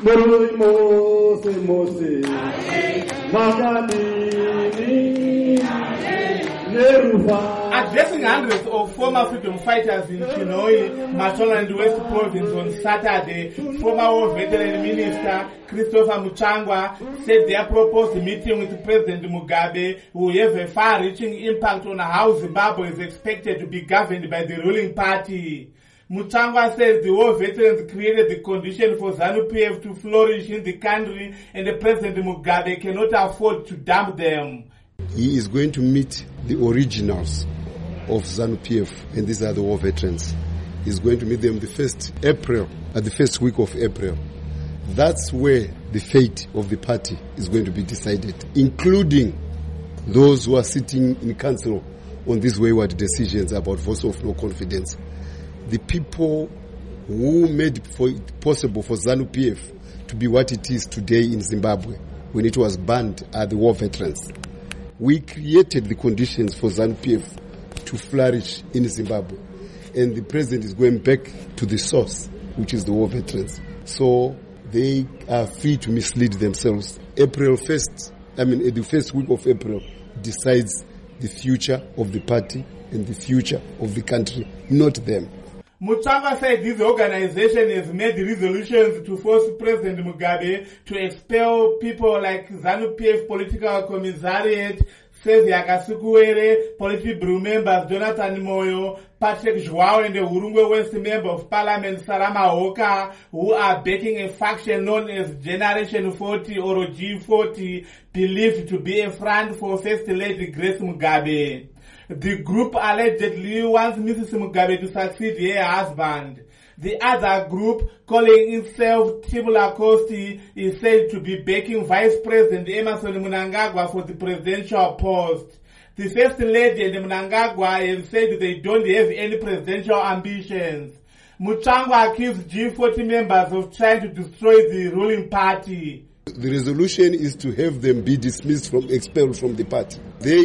Addressing hundreds of former freedom fighters in Chinhoyi, Matola and West Province on Saturday, former war veteran minister Christopher Muchangwa said their proposed meeting with President Mugabe will have a far-reaching impact on how Zimbabwe is expected to be governed by the ruling party. Muchangwa says the war veterans created the condition for ZANU-PF to flourish in the country and the President Mugabe cannot afford to dump them. He is going to meet the originals of ZANU-PF, and these are the war veterans. He's going to meet them the 1st April, at the first week of April. That's where the fate of the party is going to be decided, including those who are sitting in council on these wayward decisions about votes of no confidence. The people who made it possible for ZANU-PF to be what it is today in Zimbabwe when it was banned are the war veterans. We created the conditions for ZANU-PF to flourish in Zimbabwe. And the president is going back to the source, which is the war veterans. So they are free to mislead themselves. April 1st, the first week of April, decides the future of the party and the future of the country, not them. Muchangwa said this organization has made resolutions to force President Mugabe to expel people like ZANU-PF Political Commissariat, Sezia Kasukuwere, Politburo members Jonathan Moyo, Patrick Joao and the Hurungwe West Member of Parliament Salama Hoka, who are backing a faction known as Generation 40 or G40, believed to be a front for First Lady Grace Mugabe. The group allegedly wants Mrs. Mugabe to succeed her husband. The other group, calling itself Tibula Costi, is said to be backing Vice President Emmerson Mnangagwa for the presidential post. The First Lady and Mnangagwa have said they don't have any presidential ambitions. Muchangwa accused G40 members of trying to destroy the ruling party. The resolution is to have them be dismissed expelled from the party.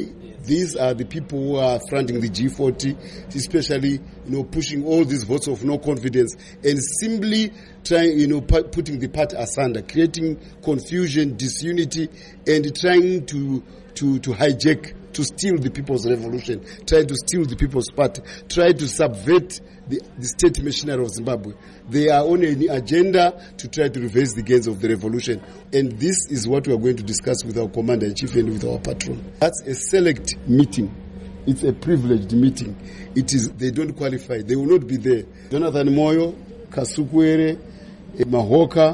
These are the people who are fronting the G40, especially, pushing all these votes of no confidence and simply trying, putting the party asunder, creating confusion, disunity, and trying to hijack, to steal the people's revolution, trying to steal the people's party, trying to subvert the state machinery of Zimbabwe. They are on an agenda to try to reverse the gains of the revolution. And this is what we are going to discuss with our commander-in-chief and with our patron. That's a select meeting. It's a privileged meeting. They don't qualify. They will not be there. Jonathan Moyo, Kasukuwere, Mahoka,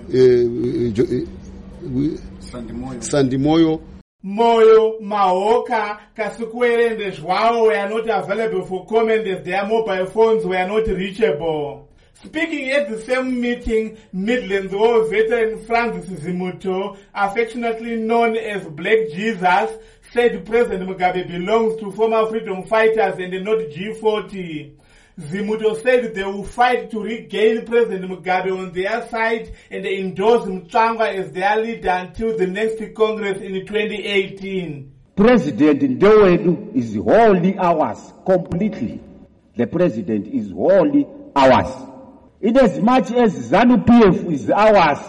Sandy Moyo, Moyo, Mahoka, Kasukuwere and Joao were not available for comment as their mobile phones were not reachable. Speaking at the same meeting, Midlands War veteran Francis Zimuto, affectionately known as Black Jesus, said President Mugabe belongs to former freedom fighters and not G40. Zimuto said they will fight to regain President Mugabe on their side and endorse Muchangwa as their leader until the next Congress in 2018. President Ndowedu is wholly ours, completely. The president is wholly ours. In as much as ZANU-PF is ours,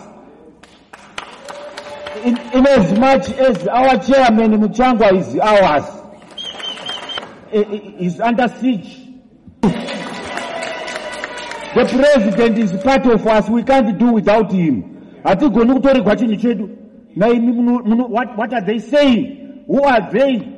in as much as our chairman Muchangwa is ours, is under siege. The president is part of us. We can't do without him. What are they saying? Who are they?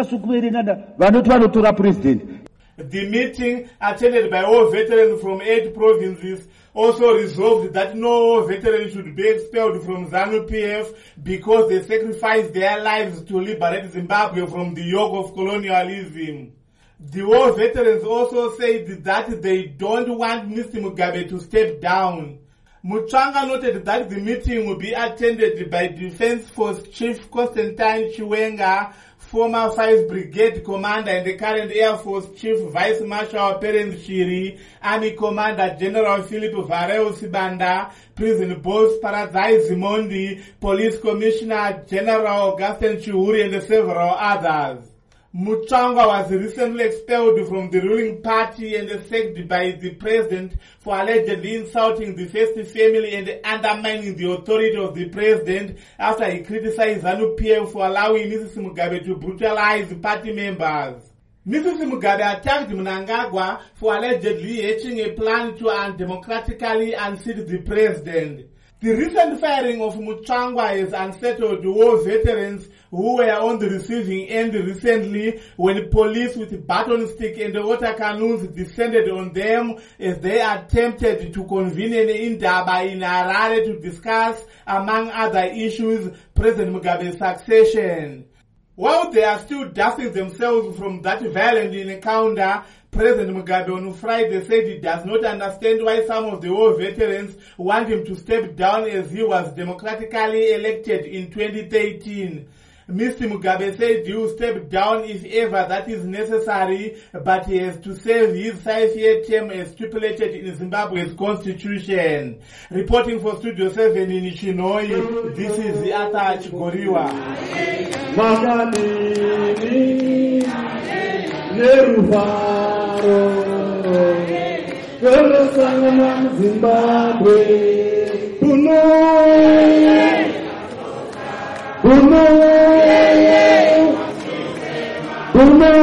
President. The meeting, attended by all veterans from 8 provinces, also resolved that no veteran should be expelled from ZANU-PF because they sacrificed their lives to liberate Zimbabwe from the yoke of colonialism. The war veterans also said that they don't want Mr. Mugabe to step down. Muchangwa noted that the meeting will be attended by Defense Force Chief Constantine Chiwenga, former 5th Brigade Commander and the current Air Force Chief Vice Marshal Perence Shiri, Army Commander General Philip Varel Sibanda, Prison Boss Paradise Zimondi, Police Commissioner General Augustin Chiuri and several others. Mutsvangwa was recently expelled from the ruling party and sacked by the president for allegedly insulting the first family and undermining the authority of the president after he criticized ZANU-PF for allowing Mrs. Mugabe to brutalize party members. Mrs. Mugabe attacked Mnangagwa for allegedly hatching a plan to undemocratically unseat the president. The recent firing of Mutsvangwa has unsettled war veterans who were on the receiving end recently when police with baton stick and water cannons descended on them as they attempted to convene an indaba in Harare to discuss, among other issues, President Mugabe's succession. While they are still dusting themselves from that violent encounter, President Mugabe on Friday said he does not understand why some of the war veterans want him to step down as he was democratically elected in 2013. Mr. Mugabe said he will step down if ever that is necessary, but he has to serve his 5-year term as stipulated in Zimbabwe's constitution. Reporting for Studio 7 in Chinoi, this is Arthur Chigoriwa. Zimbabwe,